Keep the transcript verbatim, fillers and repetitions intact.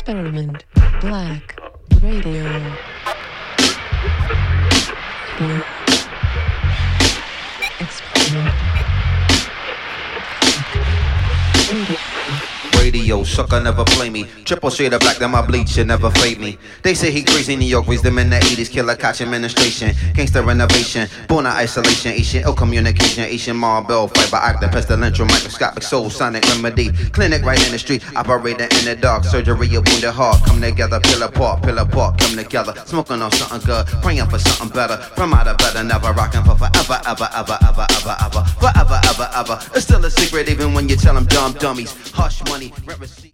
Experiment Black Radio. Radio. Experiment Radio. Radio, sucker never play me. Triple shade of black, then my bleach should never fade me. They say he crazy, New York raised them in the eighties. Killer catch administration, gangster renovation, born of isolation, Asian ill communication, Asian marble, fiber actor, pestilential, microscopic soul, sonic remedy. Clinic right in the street, operating in the dark. Surgery of wounded heart, come together, pill apart, pill apart, come together. Smoking on something good, praying for something better. From out of better, never rocking for forever, ever, ever, ever, ever, ever, forever, ever, ever. It's still a secret even when you tell them dumb dummies. Hush money.